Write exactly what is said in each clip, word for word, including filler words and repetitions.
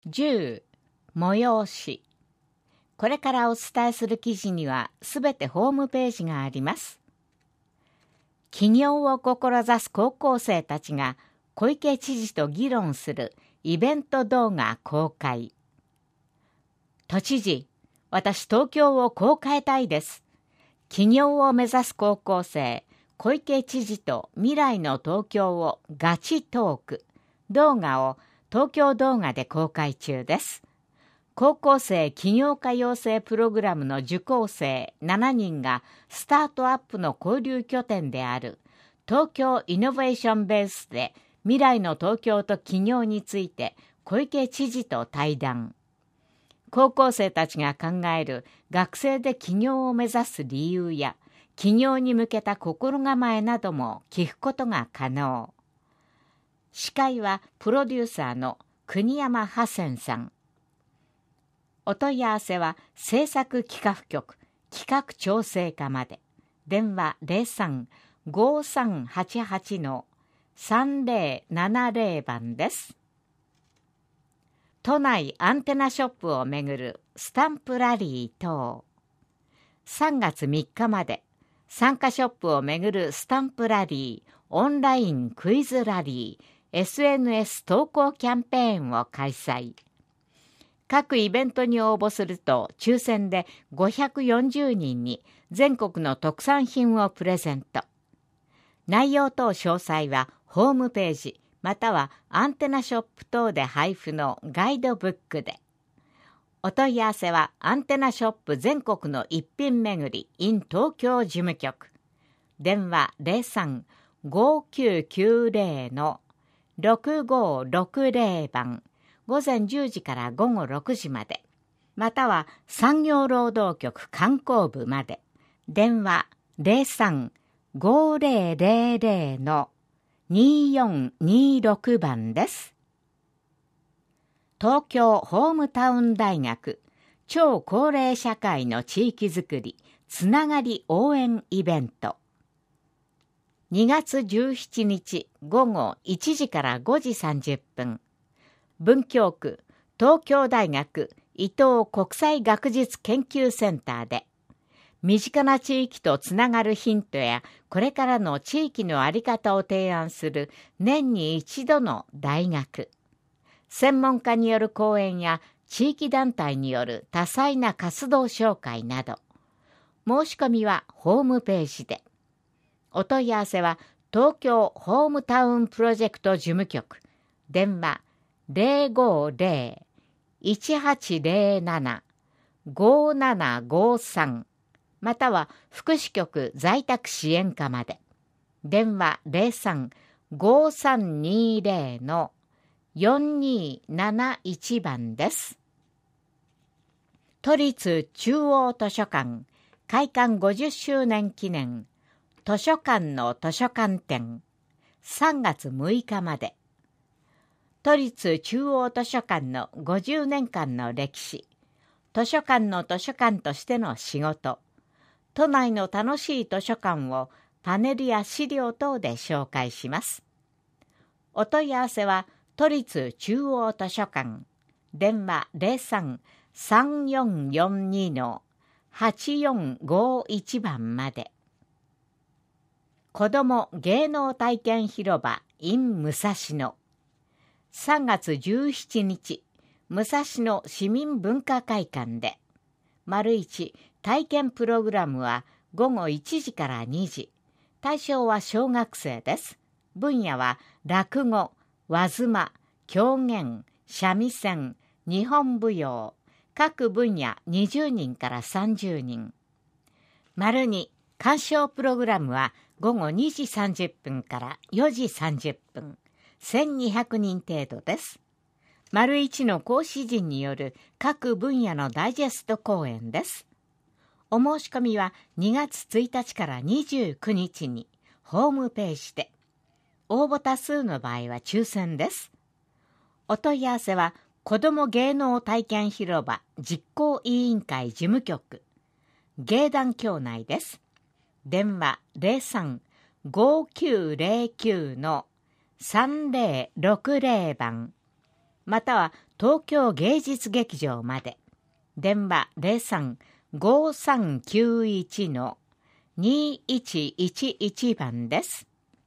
じゅう、催し。これからお伝えする記事にはすべてホームページがあります。起業を志す高校生たちが小池知事と議論するイベント動画公開。都知事、私東京をこう変えたいです。起業を目指す高校生、小池知事と未来の東京をガチトーク動画を東京動画で公開中です。高校生起業家養成プログラムの受講生しちにんがスタートアップの交流拠点である東京イノベーションベースで未来の東京と起業について小池知事と対談。高校生たちが考える学生で起業を目指す理由や起業に向けた心構えなども聞くことが可能。司会はプロデューサーの国山ハセンさん。お問い合わせは制作企画局企画調整課まで。電話 ゼロさん ごーさんはちはち さんぜろななぜろ 番です。都内アンテナショップをめぐるスタンプラリー等。さんがつみっかまで参加ショップをめぐるスタンプラリー、オンラインクイズラリー、エスエヌエス 投稿キャンペーンを開催。各イベントに応募すると抽選でごひゃくよんじゅうにんに全国の特産品をプレゼント。内容等詳細はホームページまたはアンテナショップ等で配布のガイドブックで。お問い合わせはアンテナショップ全国の一品めぐり in 東京事務局。電話 ゼロさん ごーきゅうきゅうぜろ ろくごーろくぜろ 番。午前じゅうじから午後ろくじまで。または産業労働局観光部まで。電話 ゼロさん ごーぜろぜろぜろ にーよんにーろく 番です。東京ホームタウン大学超高齢社会の地域づくりつながり応援イベント。にがつじゅうしちにち午後いちじからごじさんじゅっぷん。文京区東京大学伊東国際学術研究センターで身近な地域とつながるヒントやこれからの地域の在り方を提案する年に一度の大学。専門家による講演や地域団体による多彩な活動紹介など。申し込みはホームページで。お問い合わせは東京ホームタウンプロジェクト事務局。電話ゼロごーゼロ いちはちゼロなな ごーななごーさんまたは福祉局在宅支援課まで。電話ゼロさん ごーさんにーぜろ よんにーなないち 番です。都立中央図書館開館ごじゅっしゅうねん記念図書館の図書館展さんがつむいかまで。都立中央図書館のごじゅうねんかんの歴史、図書館の図書館としての仕事、都内の楽しい図書館をパネルや資料等で紹介します。お問い合わせは都立中央図書館、電話ゼロさん さんよんよんにー はちよんごいち 番まで。子ども芸能体験広場 in 武蔵野。さんがつじゅうしちにち、武蔵野市民文化会館で。丸一体験プログラムはごごいちじからにじ。対象は小学生です。分野は落語、和妻、狂言、三味線、日本舞踊。各分野にじゅうにんからさんじゅうにん。丸に鑑賞プログラムはごごにじさんじゅっぷんからよじさんじゅっぷん。せんにひゃくにん程度です。丸一の講師陣による各分野のダイジェスト講演です。お申し込みはにがつついたちからにじゅうくにちにホームページで。応募多数の場合は抽選です。お問い合わせは子ども芸能体験広場実行委員会事務局芸団協内です。電話ゼロさん ごーきゅうゼロきゅう さんぜろろくぜろ 番または東京芸術劇場まで。電話 ゼロさん ごさんきゅういち にいちいちいち 番です。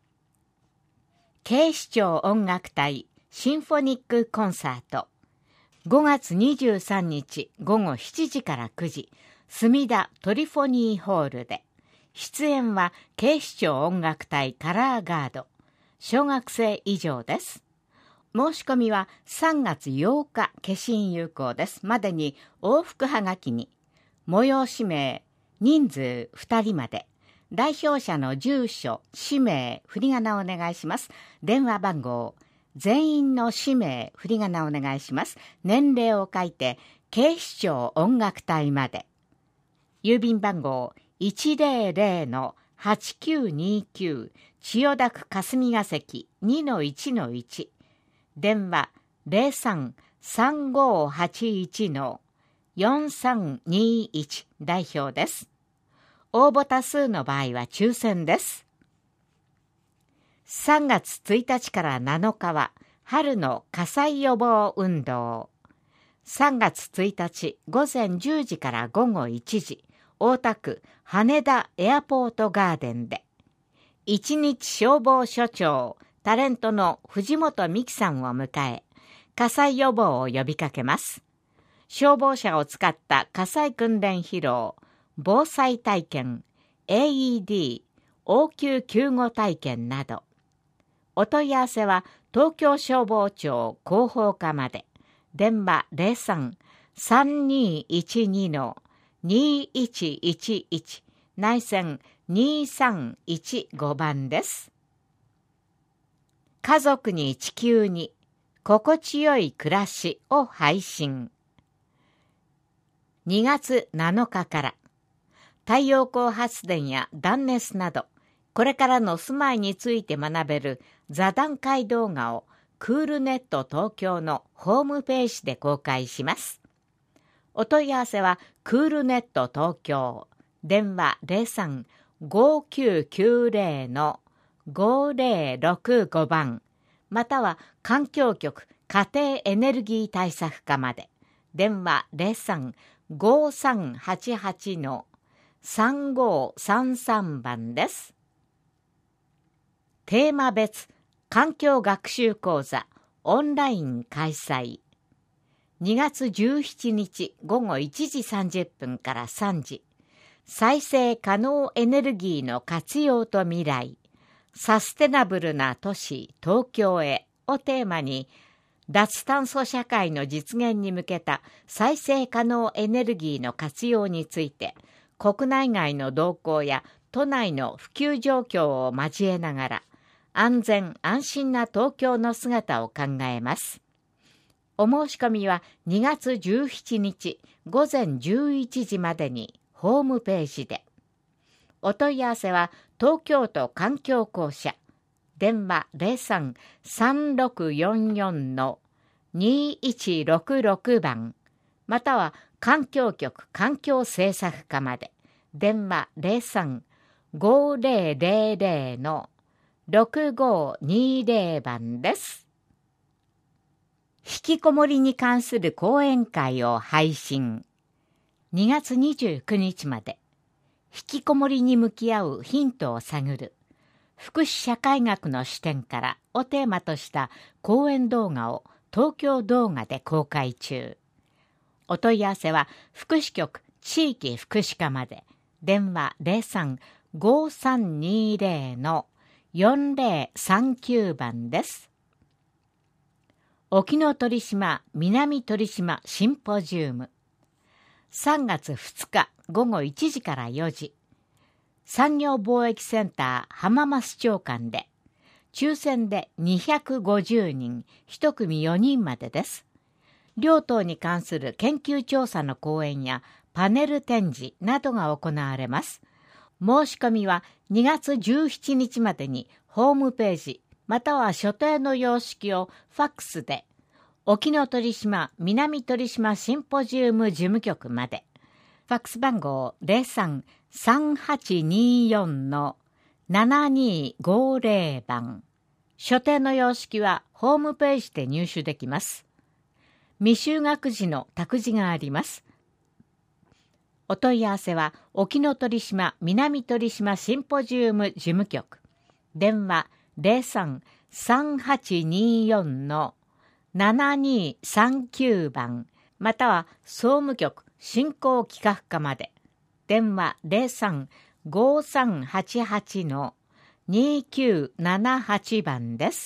警視庁音楽隊シンフォニックコンサート。ごがつにじゅうさんにちごごしちじからくじ、墨田トリフォニーホールで。出演は警視庁音楽隊カラーガード。小学生以上です。申し込みはさんがつようか消印有効です。までに往復はがきに、催し名、人数ふたりまで。代表者の住所、氏名、振り仮名をお願いします。電話番号、全員の氏名、振り仮名をお願いします。年齢を書いて、警視庁音楽隊まで。郵便番号、いちぜろぜろ はちきゅうにきゅう 千代田区霞が関 にのいちのいち。電話、ゼロさん さんごはちいち よんさんにいち 代表です。応募多数の場合は抽選です。さんがつついたちからなのかは春の火災予防運動。さんがつついたちごぜんじゅうじからごごいちじ、大田区羽田エアポートガーデンで、一日消防署長、タレントの藤本美希さんを迎え、火災予防を呼びかけます。消防車を使った火災訓練披露、防災体験、エーイーディー、応急救護体験など。お問い合わせは東京消防庁広報課まで。電話 ゼロさん さんにいちに にいちいちいち 内線にさんいちご番です。家族に地球に心地よい暮らしを配信。にがつなのかから太陽光発電や断熱など、これからの住まいについて学べる座談会動画をクールネット東京のホームページで公開します。お問い合わせはクールネット東京、電話 ゼロさん ごきゅうきゅうぜろ ごぜろろくご 番、または環境局家庭エネルギー対策課まで。電話 ゼロさん ごさんはちはち さんごさんさん 番です。テーマ別環境学習講座オンライン開催。にがつじゅうしちにちごごいちじさんじゅっぷんからさんじ、再生可能エネルギーの活用と未来、サステナブルな都市東京へをテーマに、脱炭素社会の実現に向けた再生可能エネルギーの活用について、国内外の動向や都内の普及状況を交えながら、安全安心な東京の姿を考えます。お申し込みはにがつじゅうしちにちごぜんじゅういちじまでにホームページで。お問い合わせは東京都環境公社、電話 ゼロさん さんろくよんよん にいちろくろく 番、または環境局環境政策課まで。電話 ゼロさん ごぜろぜろぜろ ろくごにぜろ 番です。引きこもりに関する講演会を配信。にがつにじゅうくにちまで、引きこもりに向き合うヒントを探る福祉社会学の視点からをテーマとした講演動画を東京動画で公開中。お問い合わせは福祉局地域福祉課まで。電話 ゼロさん ごさんにぜろ よんぜろさんきゅう 番です。沖ノ鳥島南鳥島シンポジウム。さんがつふつかごごいちじからよじ、産業貿易センター浜松町間で、抽選でにひゃくごじゅうにん、いち組よにんまでです。両党に関する研究調査の講演やパネル展示などが行われます。申し込みはにがつじゅうしちにちまでにホームページ、または所定の様式をファックスで、沖ノ鳥島南鳥島シンポジウム事務局まで。ファックス番号 ゼロさん さんはちによん ななにごぜろ 番。所定の様式はホームページで入手できます。 未就学児の託児があります。お問い合わせは沖ノ鳥島南鳥島シンポジウム事務局、電話 ゼロさん さんはちによん ななにさんきゅう 番、または総務局振興企画課まで、電話 ゼロさん ごさんはちはち にきゅうななはち 番です。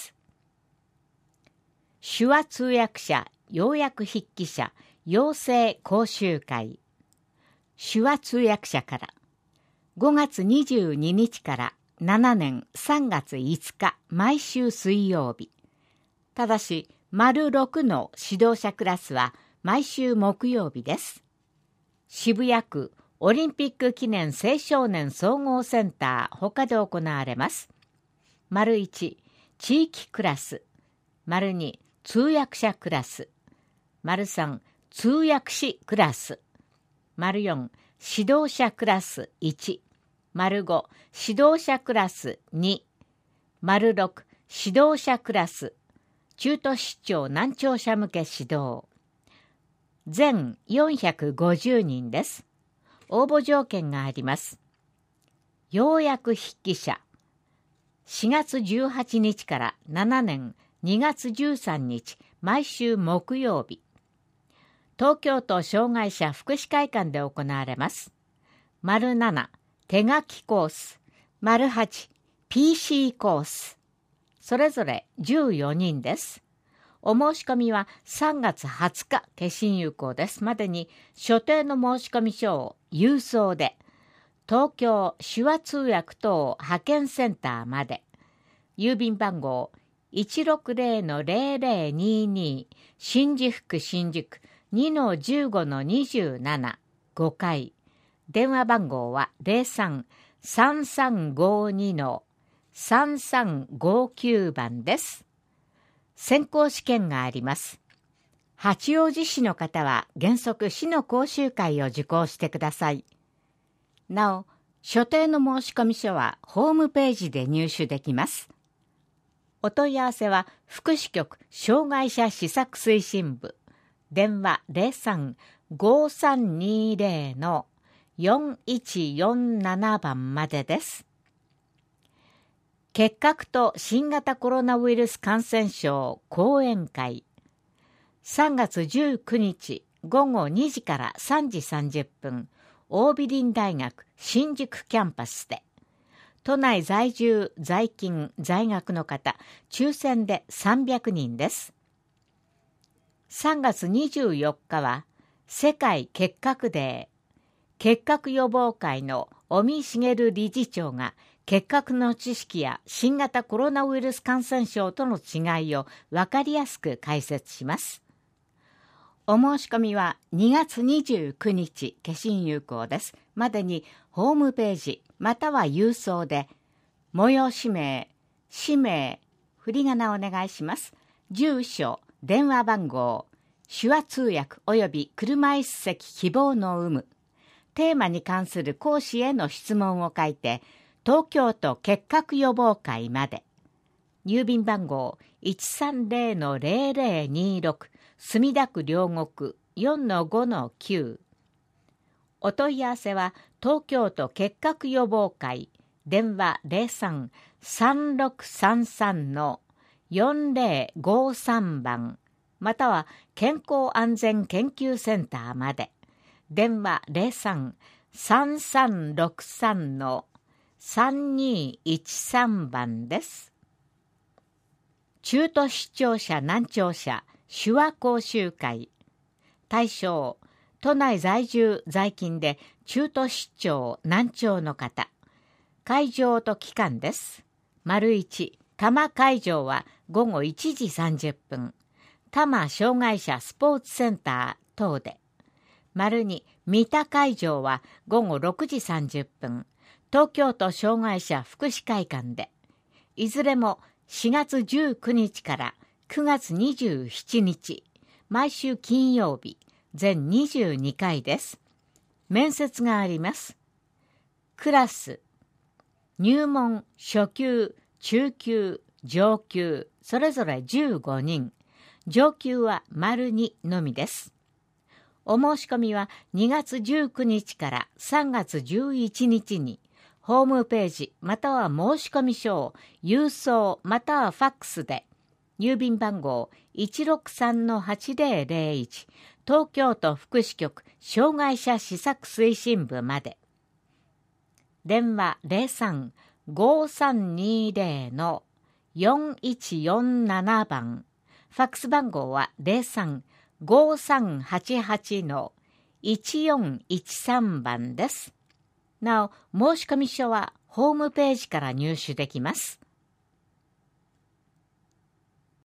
手話通訳者要約筆記者養成講習会、手話通訳者からごがつにじゅうににちからしちねんさんがついつか毎週水曜日。ただし、丸ろくの指導者クラスは毎週木曜日です。渋谷区オリンピック記念青少年総合センター他で行われます。丸いち、地域クラス。丸に、通訳者クラス。丸さん、通訳士クラス。丸よん、指導者クラスいち。丸ご、指導者クラスに。丸ろく、指導者クラス。中途失調難聴者向け指導。全よんひゃくごじゅうにんです。応募条件があります。要約筆記者。しがつじゅうはちにちからしちねんにがつじゅうさんにち毎週木曜日。東京都障害者福祉会館で行われます。丸なな、手書きコース。丸はち、ピーシー コース。それぞれじゅうよにんです。お申し込みはさんがつはつか消印有効です。までに所定の申込書を郵送で、東京手話通訳等派遣センターまで。郵便番号 いちろくぜろのぜろぜろにに 新宿区新宿 にのじゅうごのにじゅうなな ごかい。電話番号は ゼロさん さんさんごにのさんさんごきゅう 番です。選考試験があります。八王子市の方は原則市の講習会を受講してください。なお、所定の申込書はホームページで入手できます。お問い合わせは福祉局障害者施策推進部、電話 ゼロさん ごさんにぜろのよんいちよんなな 番までです。結核と新型コロナウイルス感染症講演会。さんがつじゅうくにちごごにじからさんじさんじゅっぷん、桜美林大学新宿キャンパスで、都内在住在勤在学の方抽選でさんびゃくにんです。さんがつにじゅうよっかは世界結核デー。結核予防会の尾身茂理事長が結核の知識や新型コロナウイルス感染症との違いを分かりやすく解説します。お申し込みはにがつにじゅうくにち消印有効です。までにホームページまたは郵送で催し名、氏名、振り仮名をお願いします。住所、電話番号、手話通訳及び車椅子席希望の有無、テーマに関する講師への質問を書いて、東京都結核予防会まで。郵便番号 いちさんぜろのぜろぜろにろく 墨田区両国 よんのごのきゅう。お問い合わせは東京都結核予防会、電話 ゼロさん さんろくさんさんのよんぜろごさん 番、または健康安全研究センターまで。電話 ゼロさん さんさんろくさんのさんにいちさん 番です。中途失調者難聴者手話講習会。対象、都内在住在勤で中途失調難聴の方。会場と期間です。丸いち、多摩会場はごごいちじさんじゅっぷん。多摩障害者スポーツセンター等で。丸に、三田会場はごごろくじさんじゅっぷん。東京都障害者福祉会館で。いずれもしがつじゅうくにちからくがつにじゅうしちにち、毎週金曜日、全にじゅうにかいです。面接があります。クラス、入門、初級、中級、上級、それぞれじゅうごにん。 上級は丸にのみです。お申し込みはにがつじゅうくにちからさんがつじゅういちにちに、ホームページまたは申し込み書を郵送またはファックスで、郵便番号 いちろくさんのはちぜろぜろいち 東京都福祉局障害者施策推進部まで。電話 ゼロさん ごーさんにーゼロ よんいちよんなな 番、ファックス番号は ゼロさん ごーさんはちはち いちよんいちさん 番です。なお、申し込み書はホームページから入手できます。